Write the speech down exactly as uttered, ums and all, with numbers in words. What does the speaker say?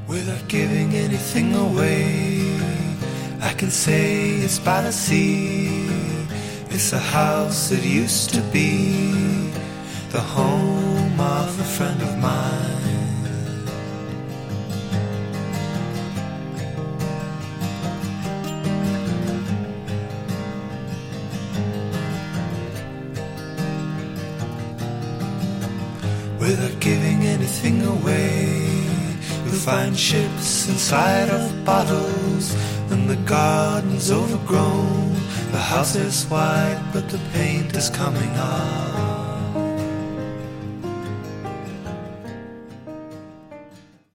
Without giving anything away, I can say it's by the sea. It's a house that used to be the home of a friend of mine. Without giving anything away, you'll find ships inside of bottles, and the garden's overgrown. The house is white, but the paint is coming off.